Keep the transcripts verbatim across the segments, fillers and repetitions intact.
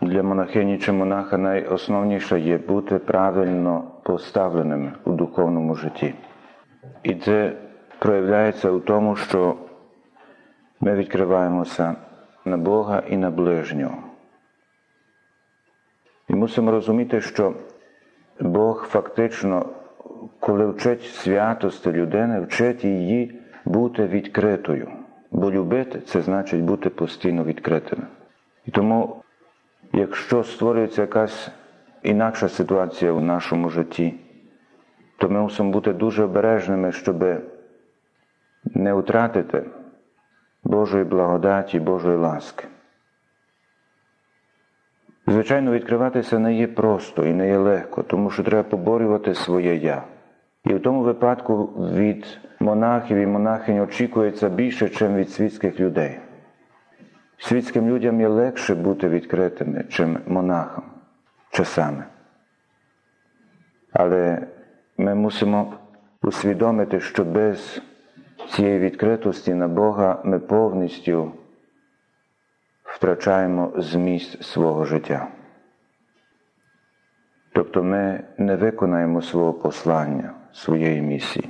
для монахині чи монаха найосновніше є бути правильно поставленими у духовному житті. І це проявляється у тому, що ми відкриваємося на Бога і на ближнього. І мусимо розуміти, що Бог фактично, коли вчить святості людини, вчить її бути відкритою. Бо любити – це значить бути постійно відкритими. І тому, якщо створюється якась інакша ситуація у нашому житті, то ми мусимо бути дуже обережними, щоб не втратити Божої благодаті, Божої ласки. Звичайно, відкриватися не є просто і не є легко, тому що треба поборювати своє «я». І в тому випадку від монахів і монахинь очікується більше, ніж від світських людей. Світським людям є легше бути відкритими, чим монахам, часами. Але ми мусимо усвідомити, що без цієї відкритості на Бога ми повністю втрачаємо зміст свого життя. Тобто ми не виконаємо свого послання, своєї місії.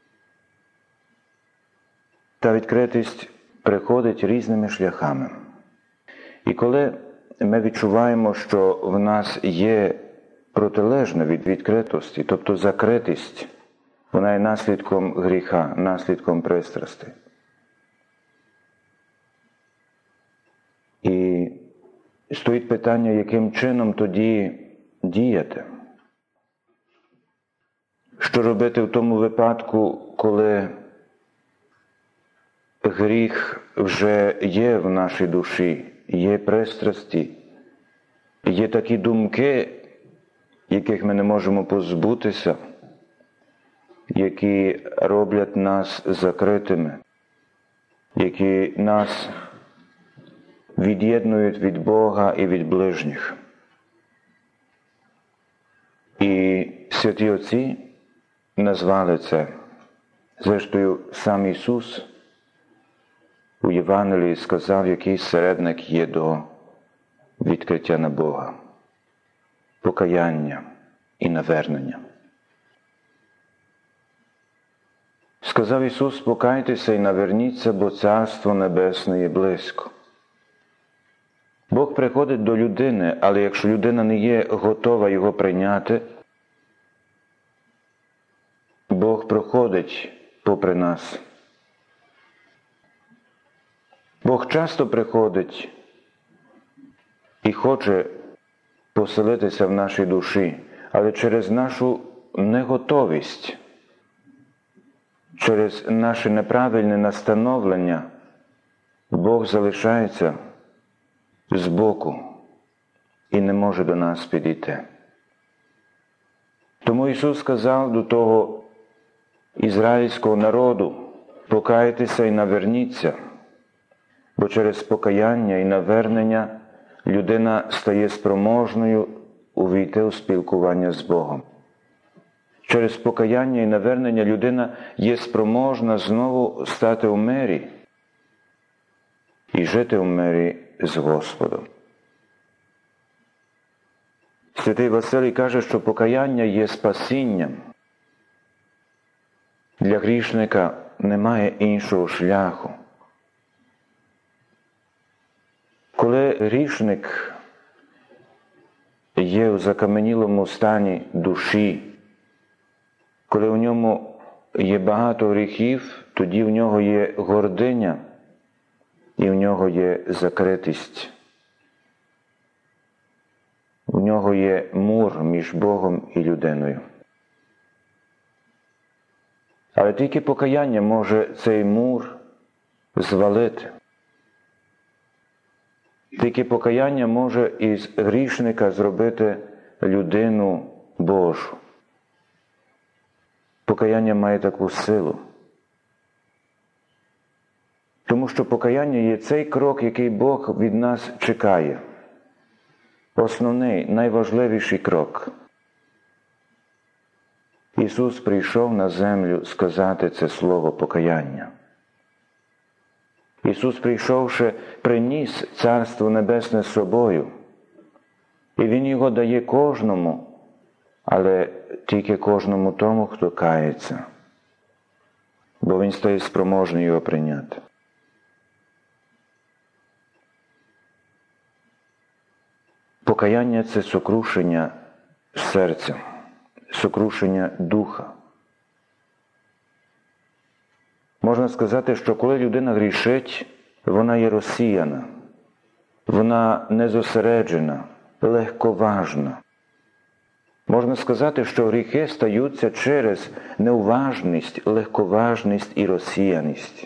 Та відкритість приходить різними шляхами. І коли ми відчуваємо, що в нас є протилежне від відкритості, тобто закритість, вона є наслідком гріха, наслідком пристрасти. І стоїть питання, яким чином тоді діяти. Що робити в тому випадку, коли гріх вже є в нашій душі, є пристрасті, є такі думки, яких ми не можемо позбутися, які роблять нас закритими, які нас від'єднують від Бога і від ближніх. І святі отці назвали це. Зрештою, сам Ісус у Євангелії сказав, який середник є до відкриття на Бога. Покаяння і навернення. Сказав Ісус, покайтеся і наверніться, бо Царство Небесне є близько. Бог приходить до людини, але якщо людина не є готова Його прийняти, Бог проходить попри нас. Бог часто приходить і хоче поселитися в нашій душі, але через нашу неготовість, через наше неправильне настановлення Бог залишається збоку і не може до нас підійти. Тому Ісус сказав до того ізраїльського народу: покайтеся і наверніться, бо через покаяння і навернення людина стає спроможною увійти у спілкування з Богом. Через покаяння і навернення людина є спроможна знову стати у мирі і жити у мирі з Господом. Святий Василій каже, що покаяння є спасінням. Для грішника немає іншого шляху. Коли грішник є у закаменілому стані душі, коли у ньому є багато гріхів, тоді в нього є гординя і в нього є закритість. У нього є мур між Богом і людиною. Але тільки покаяння може цей мур звалити. Тільки покаяння може із грішника зробити людину Божу. Покаяння має таку силу. Тому що покаяння є цей крок, який Бог від нас чекає. Основний, найважливіший крок. Ісус прийшов на землю сказати це слово покаяння. Ісус, прийшовши, приніс Царство Небесне з собою, І Він його дає кожному, але тільки кожному тому, хто кається, бо він стає спроможний його прийняти. Покаяння – це сокрушення серця, сокрушення духа. Можна сказати, що коли людина грішить, вона є розсіяна, вона незосереджена, легковажна. Можна сказати, що гріхи стаються через неуважність, легковажність і розсіяність.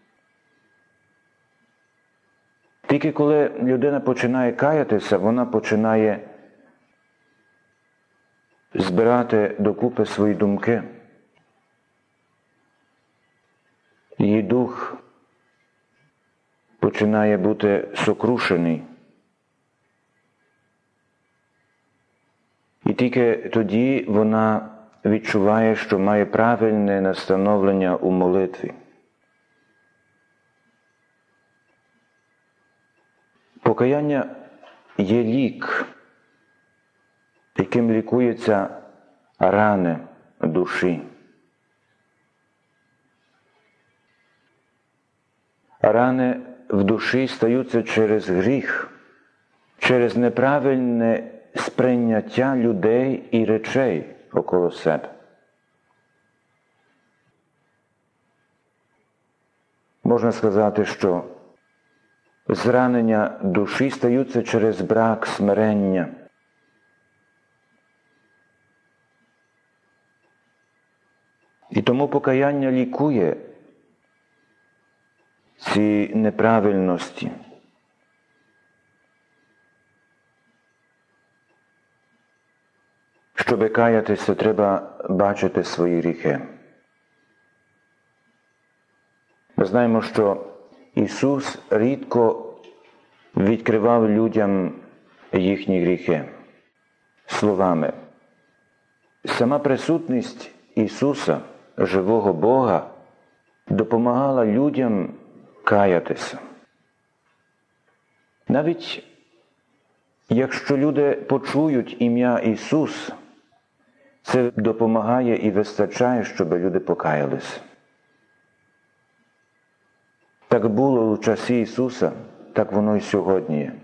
Тільки коли людина починає каятися, вона починає збирати докупи свої думки. Її дух починає бути сокрушений. І тільки тоді вона відчуває, що має правильне настановлення у молитві. Покаяння є лік, яким лікуються рани душі. Рани в душі стаються через гріх, через неправильне сприйняття людей і речей около себе. Можна сказати, що зранення душі стаються через брак смирення. І тому покаяння лікує ці неправильності. Щоб каятися, треба бачити свої гріхи. Ми знаємо, що Ісус рідко відкривав людям їхні гріхи словами. Сама присутність Ісуса, живого Бога, допомагала людям каятися. Навіть якщо люди почують ім'я Ісус, це допомагає і вистачає, щоб люди покаялись. Так було у часі Ісуса, так воно і сьогодні є.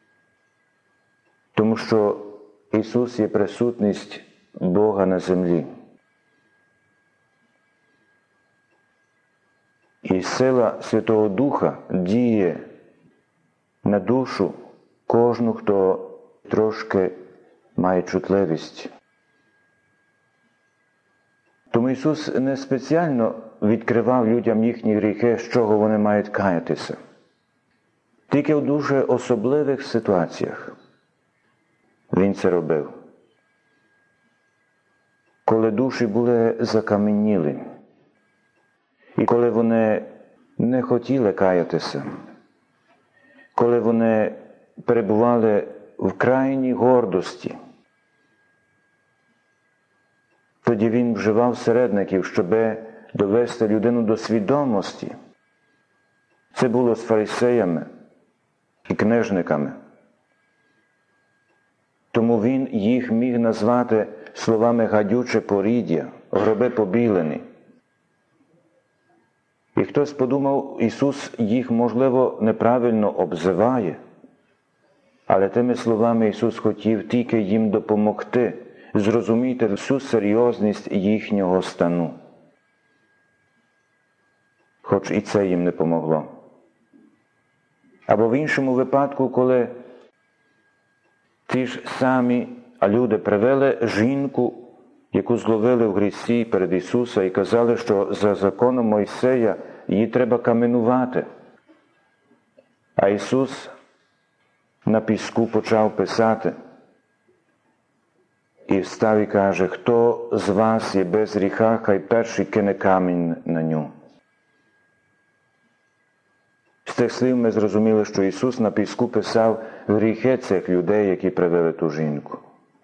Тому що Ісус є присутність Бога на землі. І сила Святого Духа діє на душу кожну, хто трошки має чутливість. Тому Ісус не спеціально відкривав людям їхні гріхи, з чого вони мають каятися. Тільки в дуже особливих ситуаціях Він це робив. Коли душі були закам'янілі, і коли вони не хотіли каятися, коли вони перебували в крайній гордості, тоді Він вживав середників, щоб довести людину до свідомості. Це було з фарисеями і книжниками. Тому Він їх міг назвати словами гадюче поріддя, гроби побілені. І хтось подумав, Ісус їх, можливо, неправильно обзиває, але тими словами Ісус хотів тільки їм допомогти зрозуміти всю серйозність їхнього стану. Хоч і це їм не помогло. Або в іншому випадку, коли ті ж самі люди привели жінку, яку зловили в грісі перед Ісуса і казали, що за законом Мойсея її треба каменувати. А Ісус на піску почав писати і встав і каже, хто з вас є без гріха, хай перший кине камінь на ню. З тих слів ми зрозуміли, що Ісус на піску писав гріхи цих людей, які привели ту жінку.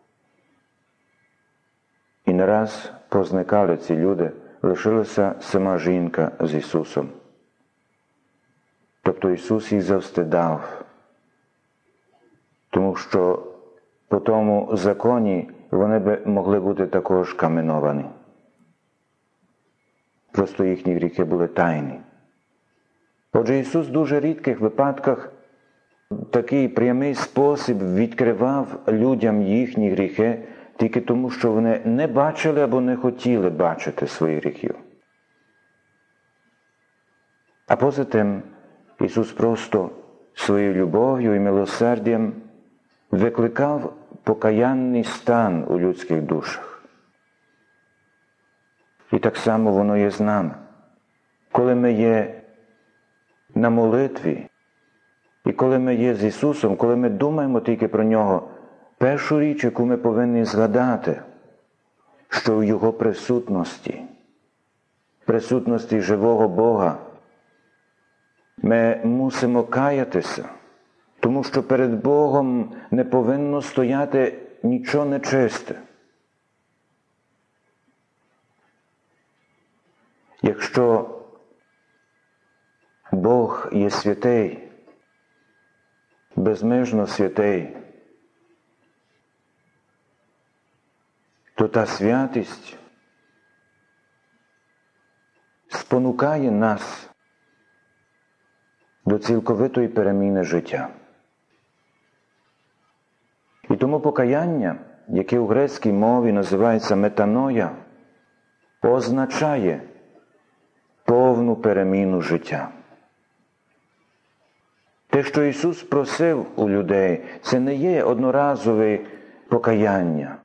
І не раз позникали ці люди, лишилася сама жінка з Ісусом. Тобто Ісус їх завстидав, тому що по тому законі вони б могли бути також каменовані. Просто їхні гріхи були тайні. Отже, Ісус в дуже рідких випадках в такий прямий спосіб відкривав людям їхні гріхи тільки тому, що вони не бачили або не хотіли бачити своїх гріхів. А поза тим, Ісус просто своєю любов'ю і милосердям викликав покаянний стан у людських душах. І так само воно є з нами. Коли ми є на молитві, і коли ми є з Ісусом, коли ми думаємо тільки про Нього, першу річ, яку ми повинні згадати, що в Його присутності, присутності живого Бога, ми мусимо каятися, тому що перед Богом не повинно стояти нічого нечисте. Якщо Бог є святий, безмежно святий, то та святість спонукає нас до цілковитої переміни життя. І тому покаяння, яке у грецькій мові називається метаноя, означає повну переміну життя. Те, що Ісус просив у людей, це не є одноразове покаяння.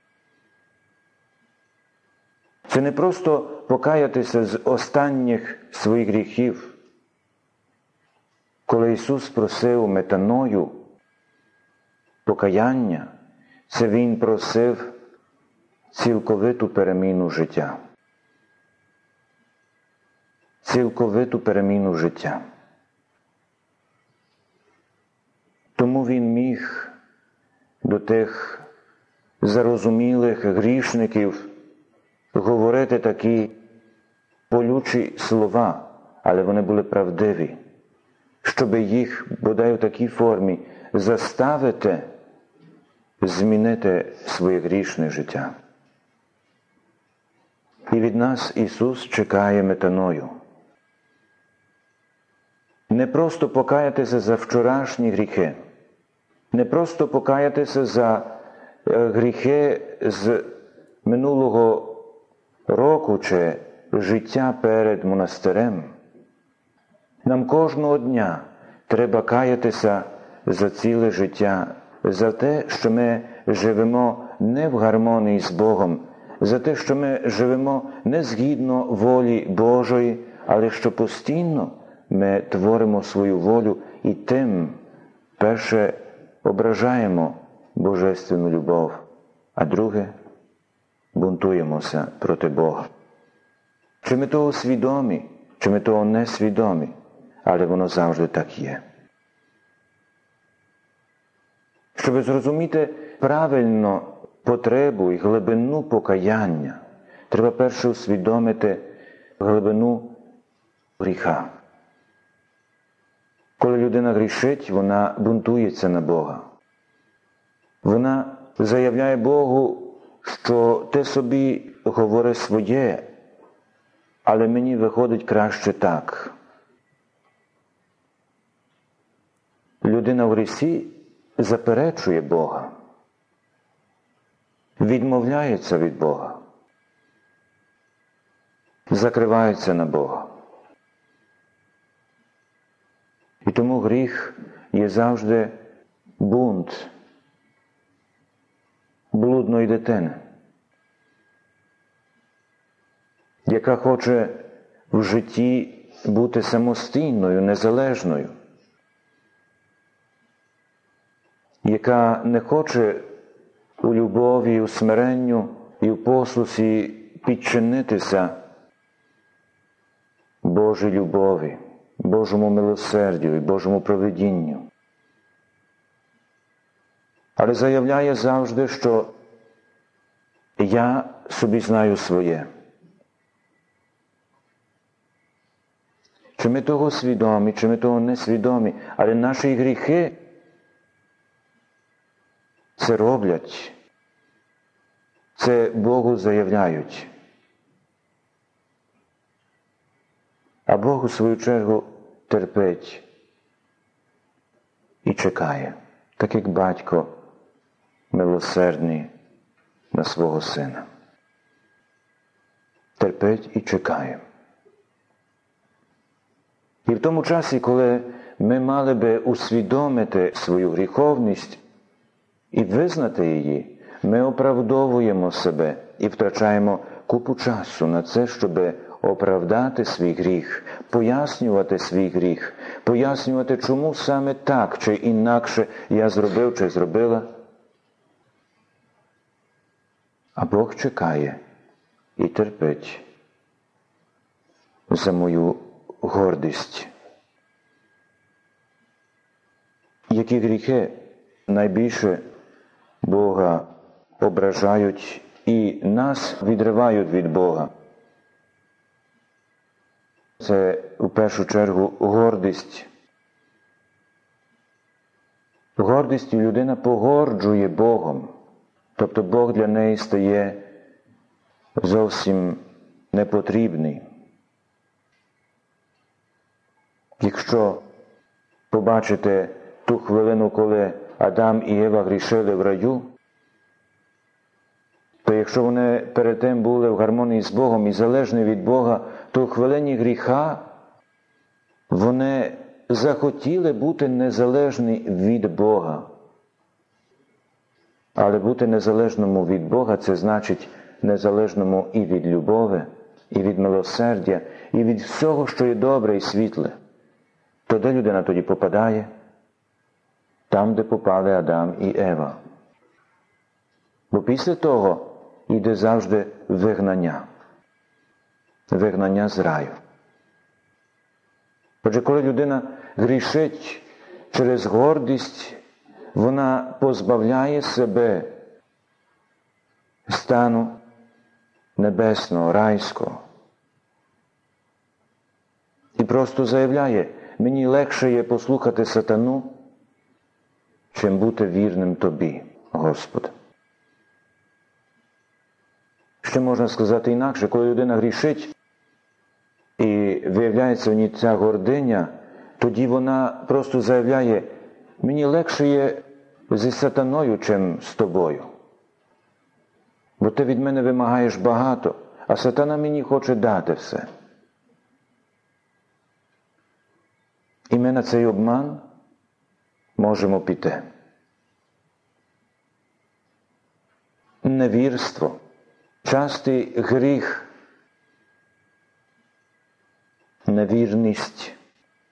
Це не просто покаятися з останніх своїх гріхів. Коли Ісус просив метаною покаяння, це Він просив цілковиту переміну життя. Цілковиту переміну життя. Тому Він міг до тих зарозумілих грішників говорити такі болючі слова, але вони були правдиві, щоб їх, бодай у такій формі, заставити змінити своє грішне життя. І від нас Ісус чекає метаною. Не просто покаятися за вчорашні гріхи, не просто покаятися за гріхи з минулого року чи життя перед монастирем. Нам кожного дня треба каятися за ціле життя, за те, що ми живемо не в гармонії з Богом, за те, що ми живемо не згідно волі Божої, але що постійно ми творимо свою волю і тим, перше, ображаємо божественну любов, а друге, бунтуємося проти Бога. Чи ми того свідомі, чи ми того не свідомі, але воно завжди так є. Щоб зрозуміти правильно потребу і глибину покаяння, треба перше усвідомити глибину гріха. Коли людина грішить, вона бунтується на Бога. Вона заявляє Богу, що ти собі говори своє, але мені виходить краще так. Людина в грісі заперечує Бога, відмовляється від Бога, закривається на Бога. І тому гріх є завжди бунт блудної дитини, яка хоче в житті бути самостійною, незалежною, яка не хоче у любові, у смиренню і в послусі підчинитися Божій любові, Божому милосердю і Божому провидінню. Але заявляє завжди, що я собі знаю своє. Чи ми того свідомі, чи ми того не свідомі, але наші гріхи це роблять, це Богу заявляють. А Бог у свою чергу терпить і чекає, так як батько милосердний на свого сина. Терпить і чекає. І в тому часі, коли ми мали би усвідомити свою гріховність і визнати її, ми оправдовуємо себе і втрачаємо купу часу на це, щоб оправдати свій гріх, пояснювати свій гріх, пояснювати, чому саме так чи інакше я зробив чи зробила. А Бог чекає і терпить за мою гордість. Які гріхи найбільше Бога ображають і нас відривають від Бога? Це, у першу чергу, гордість. Гордістю людина погорджує Богом. Тобто Бог для неї стає зовсім непотрібний. Якщо побачите ту хвилину, коли Адам і Єва грішили в раю, то якщо вони перед тим були в гармонії з Богом і залежні від Бога, то в хвилині гріха вони захотіли бути незалежні від Бога. Але бути незалежному від Бога – це значить незалежному і від любові, і від милосердя, і від всього, що є добре і світле. То де людина тоді попадає? Там, де попали Адам і Ева. Бо після того йде завжди вигнання. Вигнання з раю. Отже, коли людина грішить через гордість, вона позбавляє себе стану небесного, райського. І просто заявляє, мені легше є послухати сатану, чим бути вірним Тобі, Господи. Ще можна сказати інакше, коли людина грішить і виявляється в ній ця гординя, тоді вона просто заявляє, мені легше є зі сатаною, чим з Тобою. Бо ти від мене вимагаєш багато, а сатана мені хоче дати все. І ми на цей обман можемо піти. Невірство, частий гріх, невірність.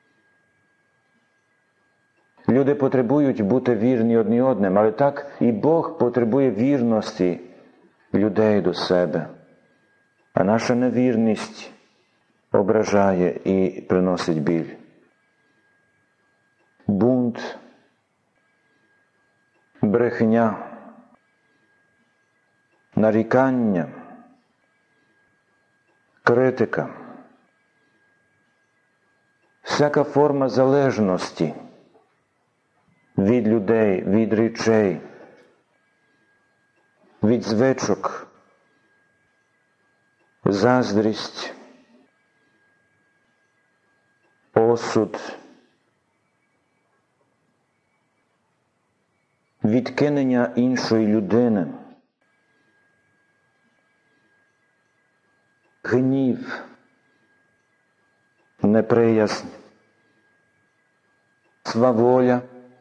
Люди потребують бути вірні одні одним, але так і Бог потребує вірності людей до себе. А наша невірність ображає і приносить біль. Бунт, брехня, нарікання, критика, всяка форма залежності від людей, від речей, від звичок, заздрість, осуд, відкинення іншої людини, гнів, неприязнь, сваволя,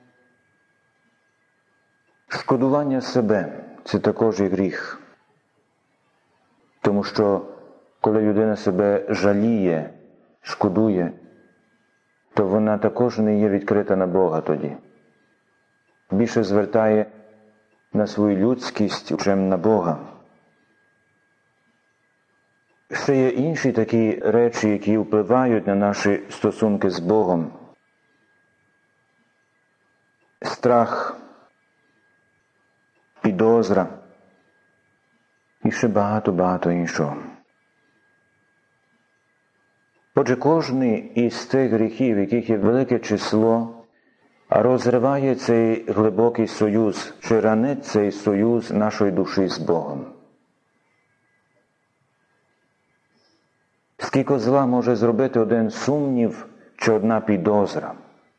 шкодування себе – це також і гріх. Тому що, коли людина себе жаліє, шкодує, то вона також не є відкрита на Бога тоді. Більше звертає на свою людськість, чим на Бога. Ще є інші такі речі, які впливають на наші стосунки з Богом. Страх, підозра і ще багато-багато іншого. Отже, кожний із тих гріхів, яких є велике число, а розриває цей глибокий союз, чи ранить цей союз нашої душі з Богом. Скільки зла може зробити один сумнів чи одна підозра?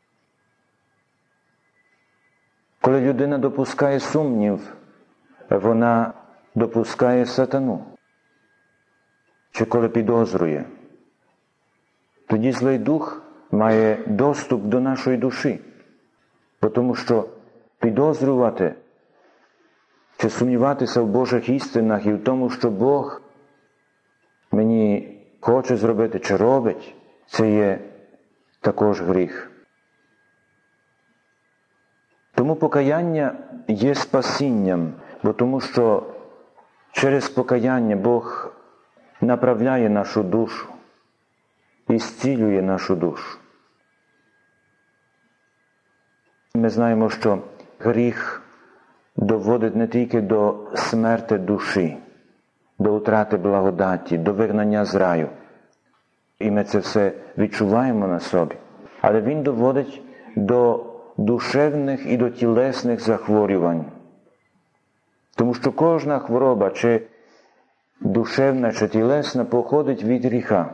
Коли людина допускає сумнів, вона допускає сатану. Чи коли підозрює, тоді злий дух має доступ до нашої душі. Тому що підозрювати чи сумніватися в Божих істинах і в тому, що Бог мені хоче зробити чи робить, це є також гріх. Тому покаяння є спасінням, бо тому що через покаяння Бог направляє нашу душу і зцілює нашу душу. Ми знаємо, що гріх доводить не тільки до смерти душі, до утрати благодаті, до вигнання з раю. І ми це все відчуваємо на собі. Але він доводить до душевних і до тілесних захворювань. Тому що кожна хвороба, чи душевна, чи тілесна, походить від гріха.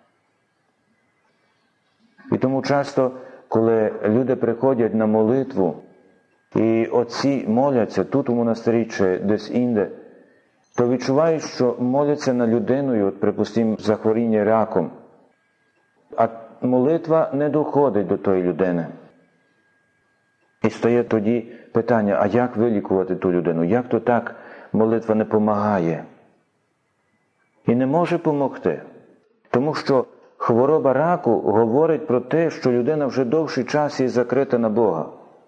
І тому часто, коли люди приходять на молитву, і отці моляться тут у монастирі чи десь інде, то відчувають, що моляться на людину, от, припустимо, захворіння раком, а молитва не доходить до тої людини. І стає тоді питання, а як вилікувати ту людину? Як то так молитва не помагає? І не може помогти. Тому що хвороба раку говорить про те, що людина вже довший час є закрита на Бога.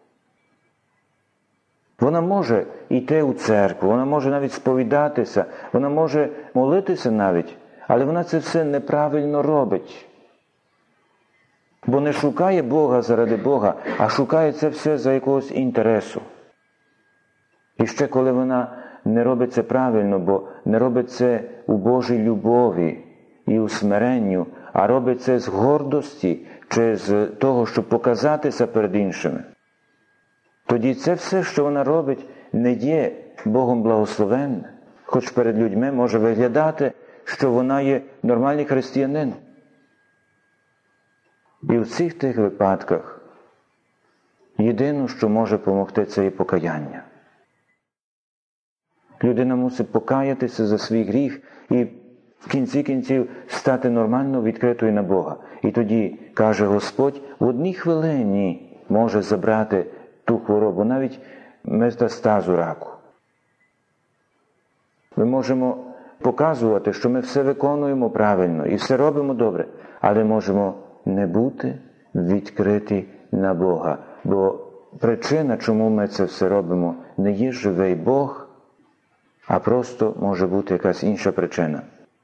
Вона може йти у церкву, вона може навіть сповідатися, вона може молитися навіть, але вона це все неправильно робить. Бо не шукає Бога заради Бога, а шукає це все за якогось інтересу. І ще коли вона не робить це правильно, бо не робить це у Божій любові і у смиренню, а робить це з гордості чи з того, щоб показатися перед іншими, тоді це все, що вона робить, не є Богом благословенне. Хоч перед людьми може виглядати, що вона є нормальний християнин. І в цих тих випадках єдине, що може допомогти, це є покаяння. Людина мусить покаятися за свій гріх і в кінці кінців стати нормально відкритою на Бога. І тоді, каже Господь, в одній хвилині може забрати ту хворобу, навіть метастазу раку. Ми можемо показувати, що ми все виконуємо правильно і все робимо добре, але можемо не бути відкриті на Бога. Бо причина, чому ми це все робимо, не є живий Бог, а просто може бути якась інша причина.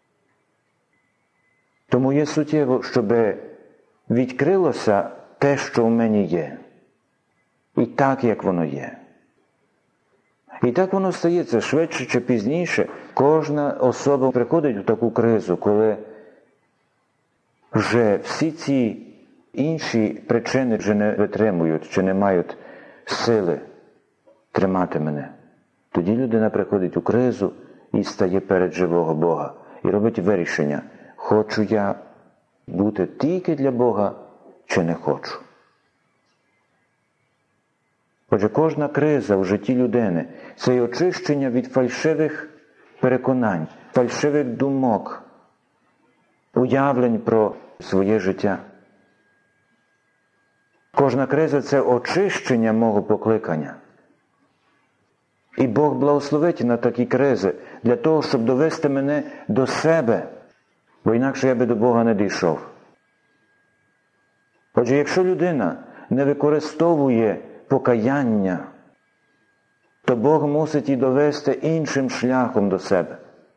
Тому є суттєво, щоб відкрилося те, що в мені є. І так, як воно є. І так воно стається швидше чи пізніше. Кожна особа приходить в таку кризу, коли вже всі ці інші причини вже не витримують, чи не мають сили тримати мене. Тоді людина приходить у кризу і стає перед живого Бога. І робить вирішення, хочу я бути тільки для Бога, чи не хочу. Отже, кожна криза в житті людини – це й очищення від фальшивих переконань, фальшивих думок, уявлень про своє життя. Кожна криза – це очищення мого покликання. І Бог благословить на такі кризи для того, щоб довести мене до себе, бо інакше я би до Бога не дійшов. Отже, якщо людина не використовує покаяння, то Бог мусить її довести іншим шляхом до себе,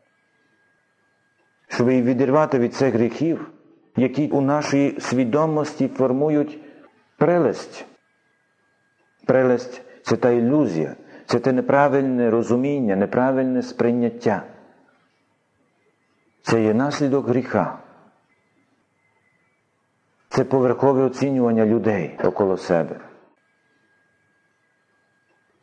щоб її відірвати від цих гріхів, які у нашій свідомості формують прелесть. Прелесть – це та ілюзія, це те неправильне розуміння, неправильне сприйняття. Це є наслідок гріха. Це поверхове оцінювання людей около себе.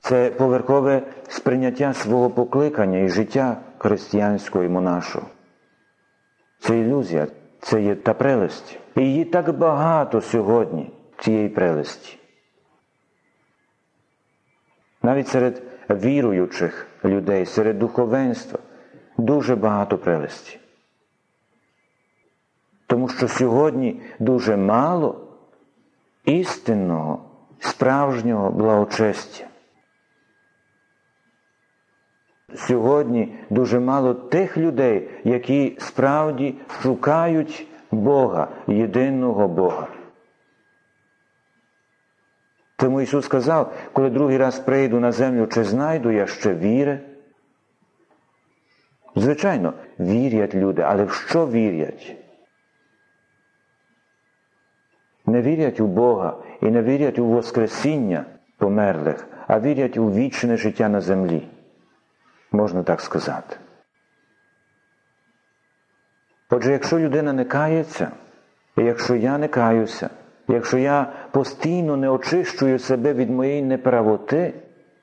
Це поверхове сприйняття свого покликання і життя християнського і монашого. Це ілюзія, це є та прелесть. І її так багато сьогодні, цієї прелесті. Навіть серед віруючих людей, серед духовенства дуже багато прелесті. Тому що сьогодні дуже мало істинного, справжнього благочестя. Сьогодні дуже мало тих людей, які справді шукають Бога, єдиного Бога. Тому Ісус сказав, коли другий раз прийду на землю, чи знайду я ще віри? Звичайно, вірять люди, але в що вірять? Не вірять у Бога і не вірять у воскресіння померлих, а вірять у вічне життя на землі. Можна так сказати. Отже, якщо людина не кається, і якщо я не каюся, якщо я постійно не очищую себе від моєї неправоти,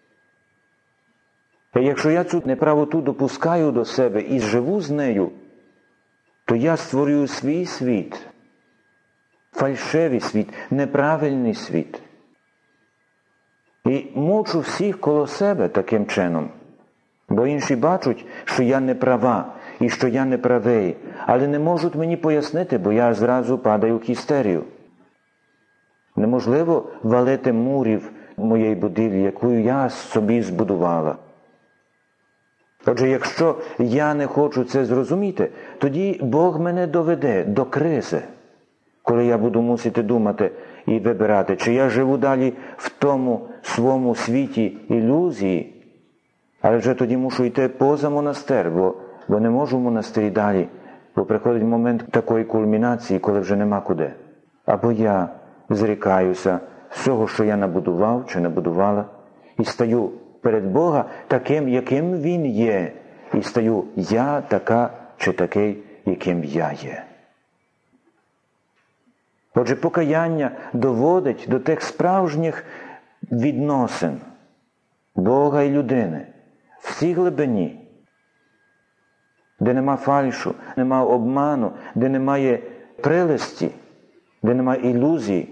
і якщо я цю неправоту допускаю до себе і живу з нею, то я створюю свій світ, фальшивий світ, неправильний світ. І мучу всіх коло себе таким чином. Бо інші бачать, що я не права і що я не правий, але не можуть мені пояснити, бо я зразу падаю в хістерію. Неможливо валити мурів моєї будівлі, яку я собі збудувала. Отже, якщо я не хочу це зрозуміти, тоді Бог мене доведе до кризи, коли я буду мусити думати і вибирати, чи я живу далі в тому своєму світі ілюзії, але вже тоді мушу йти поза монастир, бо, бо не можу в монастирі далі, бо приходить момент такої кульмінації, коли вже нема куди. Або я зрікаюся всього, що я набудував чи набудувала, і стаю перед Бога таким, яким Він є, і стаю я така чи такий, яким я є. Отже, покаяння доводить до тих справжніх відносин Бога і людини, в цій глибині, де нема фальшу, нема обману, де немає прелесті, де немає ілюзій.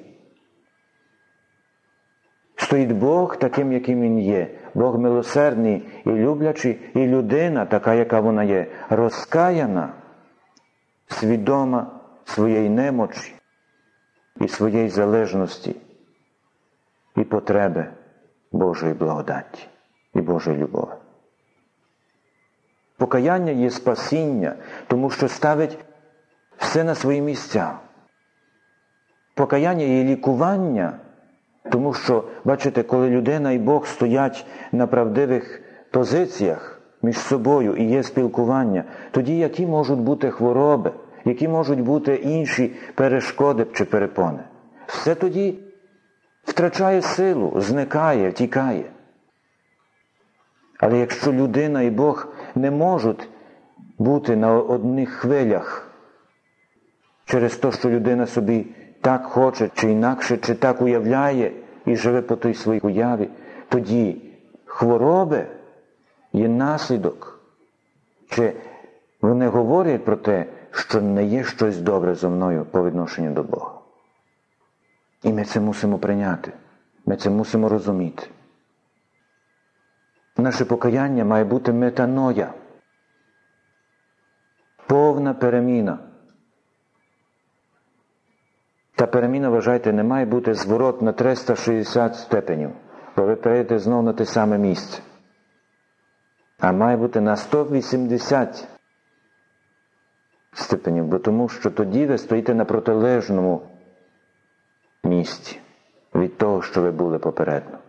Стоїть Бог таким, яким Він є. Бог милосердний і люблячий, і людина така, яка вона є, розкаяна, свідома своєї немочі і своєї залежності і потреби Божої благодаті і Божої любові. Покаяння є спасіння, тому що ставить все на свої місця. Покаяння є лікування, тому що, бачите, коли людина і Бог стоять на правдивих позиціях між собою і є спілкування, тоді які можуть бути хвороби, які можуть бути інші перешкоди чи перепони? Все тоді втрачає силу, зникає, втікає. Але якщо людина і Бог не можуть бути на одних хвилях через те, що людина собі так хоче, чи інакше, чи так уявляє і живе по той своїй уяві, тоді хвороби є наслідок. Чи вони говорять про те, що не є щось добре зо мною по відношенню до Бога. І ми це мусимо прийняти. Ми це мусимо розуміти. Наше покаяння має бути метаноя. Повна переміна. Та переміна, вважайте, не має бути зворот на триста шістдесят степенів, бо ви перейдете знову на те саме місце. А має бути на сто вісімдесят степенів, бо тому що тоді ви стоїте на протилежному місці від того, що ви були попередньо.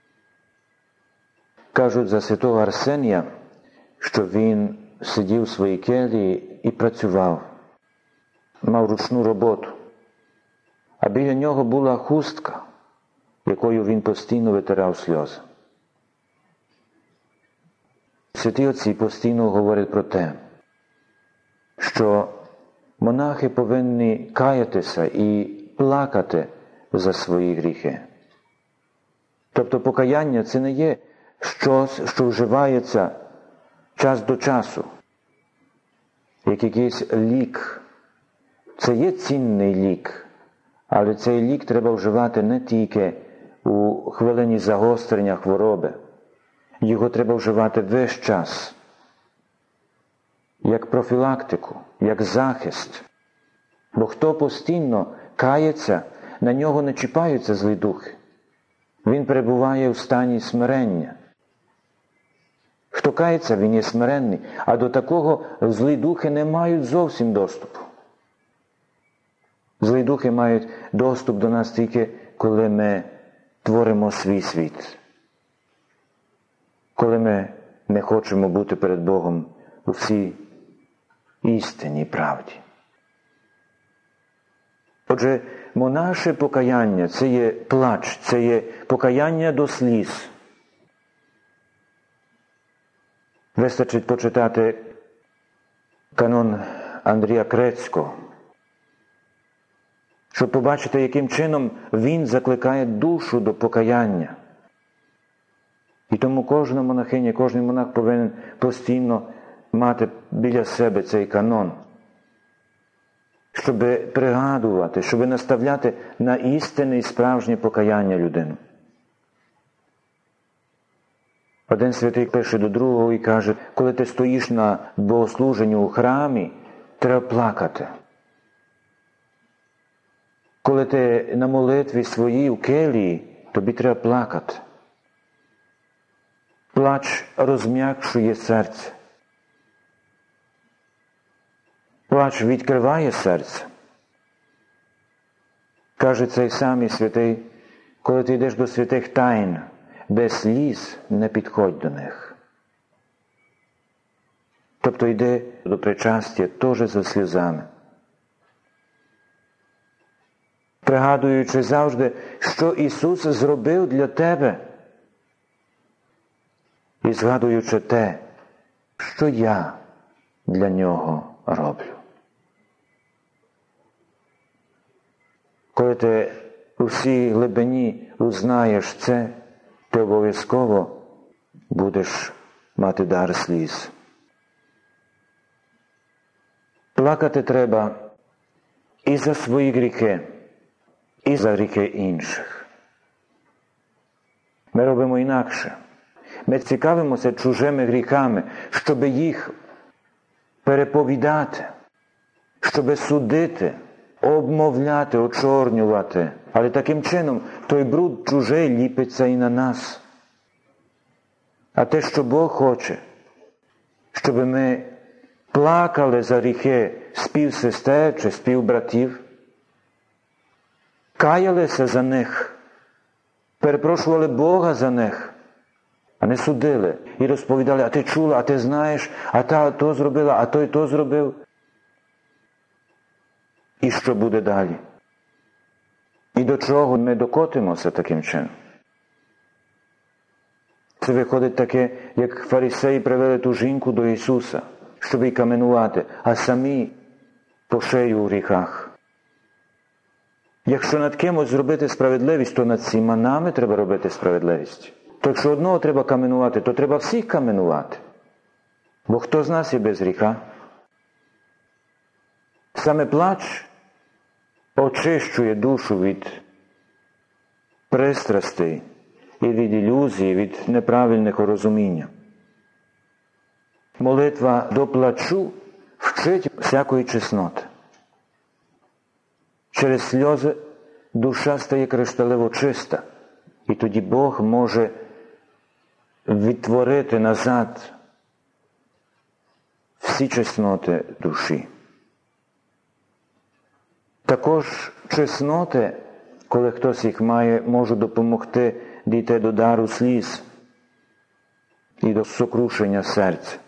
Кажуть за святого Арсенія, що він сидів у своїй келії і працював, мав ручну роботу. А біля нього була хустка, якою він постійно витирав сльози. Святі отці постійно говорять про те, що монахи повинні каятися і плакати за свої гріхи. Тобто покаяння – це не є щось, що вживається час до часу, як якийсь лік. Це є цінний лік, але цей лік треба вживати не тільки у хвилині загострення хвороби. Його треба вживати весь час, як профілактику, як захист. Бо хто постійно кається, на нього не чіпаються злі духи. Він перебуває в стані смирення. Хто кається, він є смиренний, а до такого злі духи не мають зовсім доступу. Злі духи мають доступ до нас тільки, коли ми творимо свій світ. Коли ми не хочемо бути перед Богом у всій істинній правді. Отже, монаше покаяння – це є плач, це є покаяння до сліз. Вистачить почитати канон Андрія Крецького, щоб побачити, яким чином він закликає душу до покаяння. І тому кожна монахиня, кожен монах повинен постійно мати біля себе цей канон, щоб пригадувати, щоб наставляти на істинне і справжнє покаяння людину. Один святий пише до другого і каже, коли ти стоїш на богослуженні у храмі, треба плакати. Коли ти на молитві своїй у келії, тобі треба плакати. Плач розм'якшує серце. Плач відкриває серце. Каже цей самий святий, коли ти йдеш до святих тайн, без сліз не підходь до них. Тобто йди до причастя теж за сльозами. Пригадуючи завжди, що Ісус зробив для тебе. І згадуючи те, що я для Нього роблю. Коли ти у всій глибині узнаєш це, ти обов'язково будеш мати дар сліз. Плакати треба і за свої гріхи, і за гріхи інших. Ми робимо інакше. Ми цікавимося чужими гріхами, щоб їх переповідати, щоб судити, обмовляти, очорнювати. Але таким чином той бруд чужий ліпиться і на нас. А те, що Бог хоче, щоб ми плакали за гріхи співсестер чи співбратів, каялися за них, перепрошували Бога за них, а не судили і розповідали, а ти чула, а ти знаєш, а та то зробила, а той то зробив. І що буде далі? І до чого ми докотимося таким чином? Це виходить таке, як фарисеї привели ту жінку до Ісуса, щоб її каменувати, а самі по шею у гріхах. Якщо над кимось зробити справедливість, то над всіма нами треба робити справедливість. То якщо одного треба каменувати, то треба всіх каменувати. Бо хто з нас є без гріха? Саме плач очищує душу від пристрастей і від ілюзій, від неправильних розуміння. Молитва до плачу вчить всякої чесноти. Через сльози душа стає кришталево чиста, і тоді Бог може відтворити назад всі чесноти душі. Також чесноти, коли хтось їх має, можуть допомогти дійти до дару сліз і до сокрушення серця.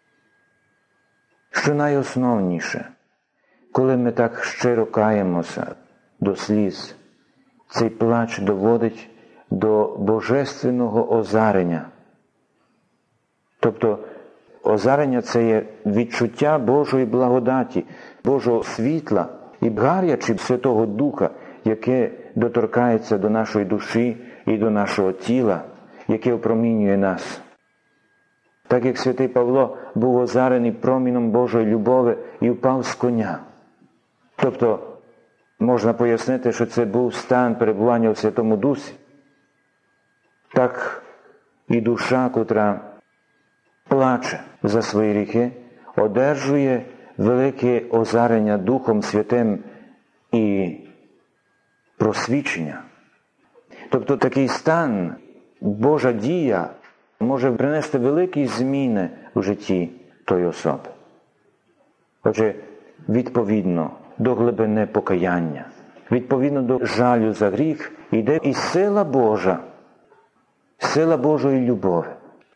Що найосновніше, коли ми так щиро каємося до сліз, цей плач доводить до божественного озарення. Тобто озарення – це є відчуття Божої благодаті, Божого світла і гарячі Святого Духа, яке доторкається до нашої душі і до нашого тіла, яке опромінює нас. Так як святий Павло був озарений проміном Божої любові і впав з коня. Тобто, можна пояснити, що це був стан перебування у Святому Дусі. Так і душа, котра плаче за свої гріхи, одержує велике озарення Духом Святим і просвічення. Тобто такий стан, Божа дія може принести великі зміни у житті тої особи. Отже, відповідно до глибини покаяння, відповідно до жалю за гріх, йде і сила Божа, сила Божої любові.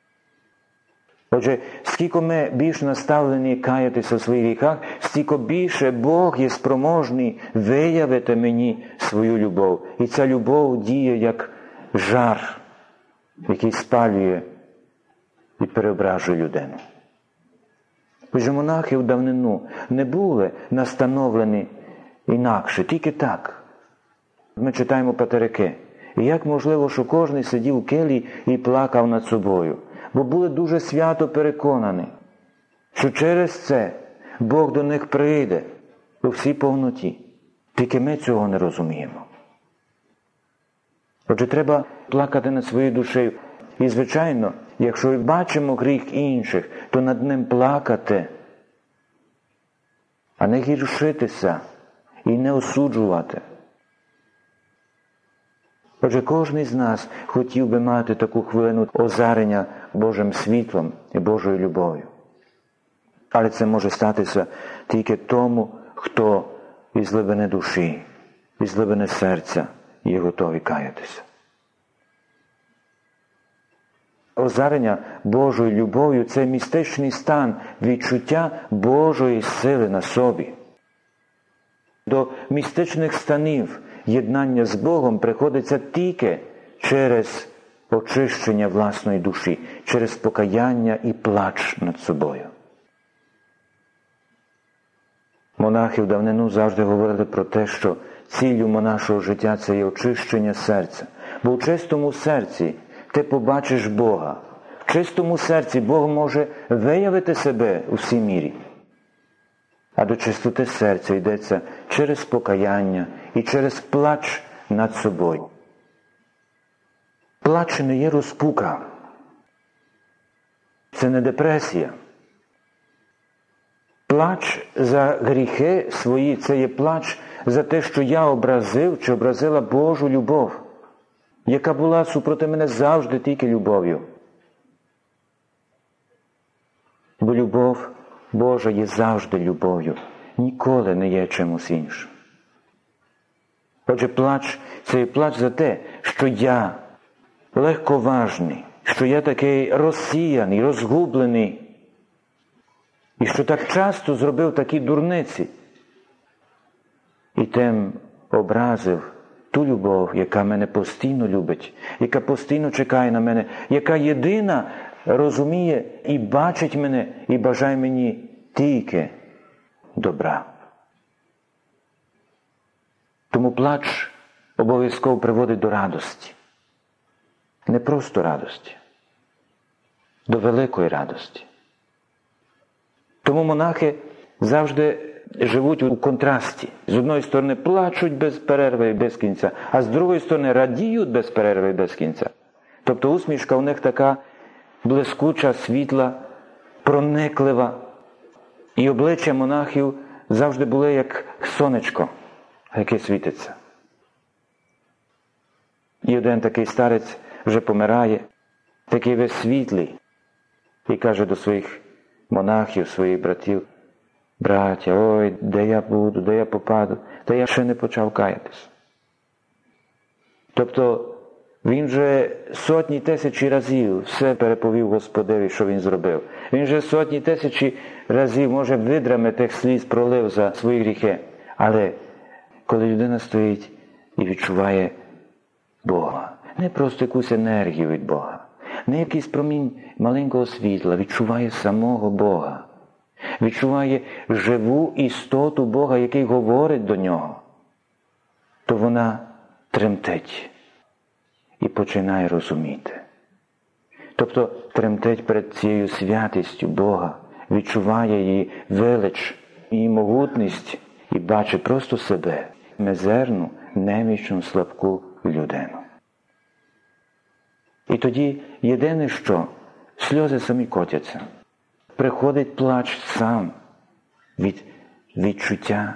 Отже, скільки ми більш наставлені каятися у своїх гріхах, стільки більше Бог є спроможний виявити мені свою любов. І ця любов діє як жар, який спалює і переображує людину. Отже, монахи в давнину не були настановлені інакше, тільки так. Ми читаємо патерики. І як можливо, що кожен сидів у келії і плакав над собою? Бо були дуже свято переконані, що через це Бог до них прийде у всій повноті. Тільки ми цього не розуміємо. Отже, треба плакати над своєю душею. І, звичайно, якщо бачимо гріх інших, то над ним плакати, а не гіршитися і не осуджувати. Отже, кожен з нас хотів би мати таку хвилину озарення Божим світлом і Божою любов'ю. Але це може статися тільки тому, хто із глибини душі, із глибини серця є готовий каятися. Озарення Божою любов'ю – це містичний стан відчуття Божої сили на собі. До містичних станів єднання з Богом приходиться тільки через очищення власної душі, через покаяння і плач над собою. Монахи в давнину завжди говорили про те, що ціллю монашого життя – це є очищення серця. Бо в чистому серці ти побачиш Бога. В чистому серці Бог може виявити себе у всій мірі. А до чистоти серця йдеться через покаяння і через плач над собою. Плач не є розпука. Це не депресія. Плач за гріхи свої – це є плач за те, що я образив чи образила Божу любов, яка була супроти мене завжди тільки любов'ю. Бо любов Божа є завжди любов'ю, ніколи не є чимось іншим. Отже, плач – це є плач за те, що я легковажний, що я такий розсіяний, розгублений, і що так часто зробив такі дурниці, і тим образив ту любов, яка мене постійно любить, яка постійно чекає на мене, яка єдина розуміє і бачить мене, і бажає мені тільки добра. Тому плач обов'язково приводить до радості. Не просто радості, до великої радості. Тому монахи завжди живуть у контрасті. З одної сторони плачуть без перерви і без кінця, а з другої сторони радіють без перерви і без кінця. Тобто усмішка у них така блискуча, світла, прониклива. І обличчя монахів завжди були як сонечко, яке світиться. І один такий старець вже помирає, такий весь світлий, і каже до своїх монахів, своїх братів: браття, ой, де я буду, де я попаду, та я ще не почав каятись. Тобто він вже сотні тисячі разів все переповів Господеві, що він зробив. Він вже сотні тисячі разів, може, видрами тих сліз пролив за свої гріхи. Але коли людина стоїть і відчуває Бога, не просто якусь енергію від Бога, не якийсь промінь маленького світла, відчуває самого Бога. Відчуває живу істоту Бога, який говорить до нього, то вона тремтить і починає розуміти. Тобто тремтить перед цією святістю Бога, відчуває її велич, її могутність і бачить просто себе, мізерну, немічну, слабку людину. І тоді єдине що, сльози самі котяться. Приходить плач сам від відчуття.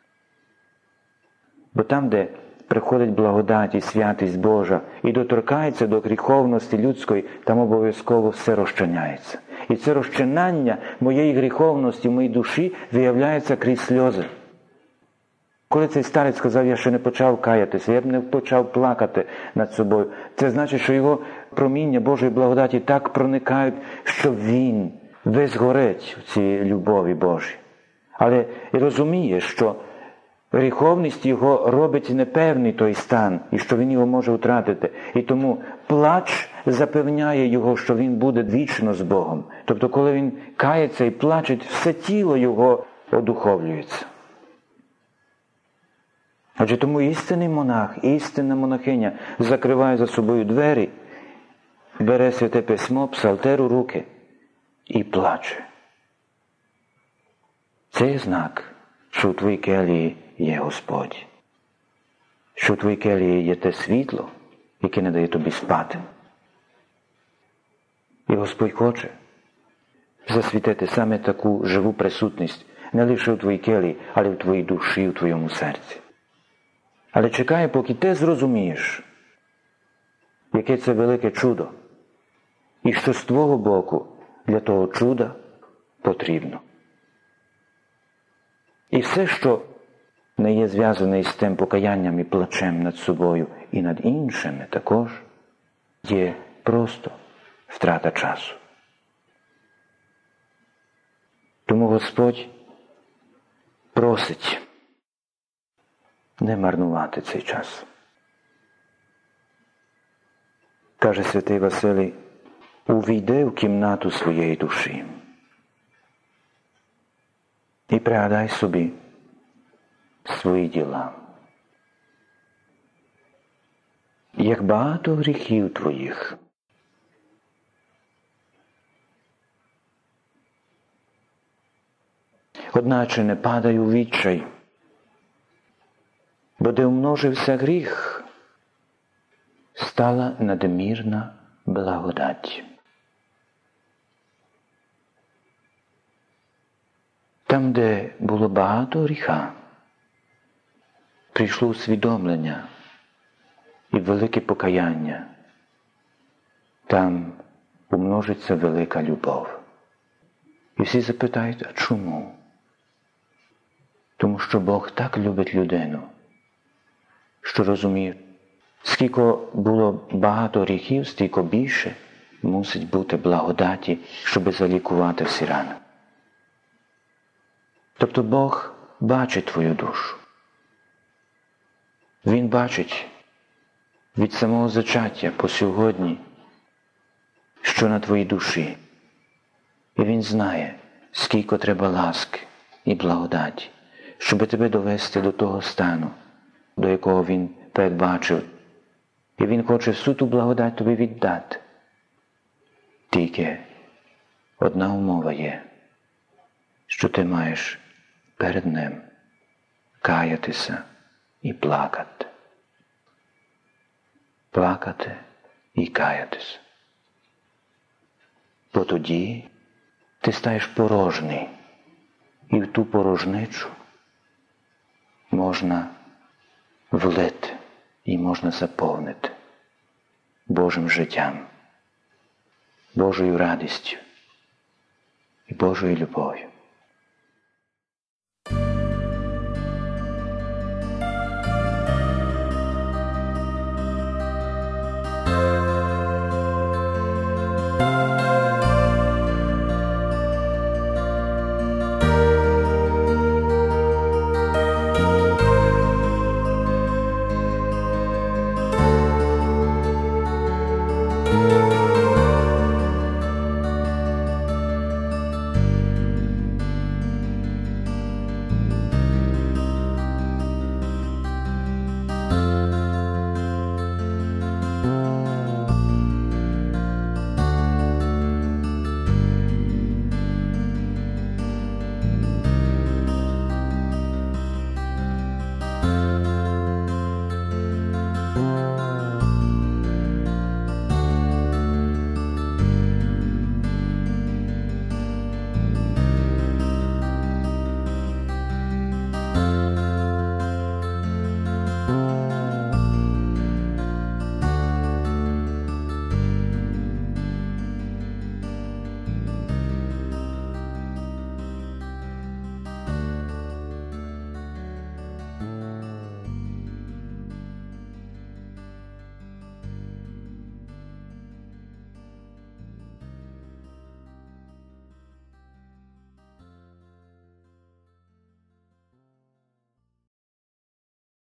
Бо там, де приходить благодать і святість Божа і доторкається до гріховності людської, там обов'язково все розчиняється. І це розчинання моєї гріховності в моїй душі виявляється крізь сльози. Коли цей старець сказав, я ще не почав каятися, я б не почав плакати над собою, це значить, що його проміння Божої благодаті так проникають, що він весь горить в цій любові Божій. Але і розуміє, що гріховність його робить непевний той стан, і що він його може втратити. І тому плач запевняє його, що він буде вічно з Богом. Тобто, коли він кається і плаче, все тіло його одуховлюється. Адже тому істинний монах, істинна монахиня закриває за собою двері, бере Святе Письмо, псалтир у руки і плаче. Це є знак, що у твоїй келії є Господь. Що у твоїй келії є те світло, яке не дає тобі спати. І Господь хоче засвітити саме таку живу присутність, не лише у твоїй келії, але в твоїй душі, у твоєму серці. Але чекає, поки ти зрозумієш, яке це велике чудо, і що з твого боку для того чуда потрібно. І все, що не є зв'язане із тим покаянням і плачем над собою і над іншими також, є просто втрата часу. Тому Господь просить не марнувати цей час. Каже святий Василій, увійди в кімнату своєї душі і пригадай собі свої діла. Як багато гріхів твоїх. Одначе не падай у відчай, бо де умножився гріх, стала надмірна благодать. Там, де було багато гріха, прийшло усвідомлення і велике покаяння. Там умножиться велика любов. І всі запитають, а чому? Тому що Бог так любить людину, що розуміє, скільки було багато гріхів, стільки більше мусить бути благодаті, щоб залікувати всі рани. Тобто Бог бачить твою душу. Він бачить від самого зачаття по сьогодні, що на твоїй душі. І Він знає, скільки треба ласки і благодаті, щоб тебе довести до того стану, до якого Він передбачив. І Він хоче всю ту благодать тобі віддати. Тільки одна умова є, що ти маєш перед Ним каятися і плакати. Плакати і каятися. Бо тоді ти стаєш порожній, і в ту порожничу можна влити і можна заповнити Божим життям, Божою радістю і Божою любов'ю.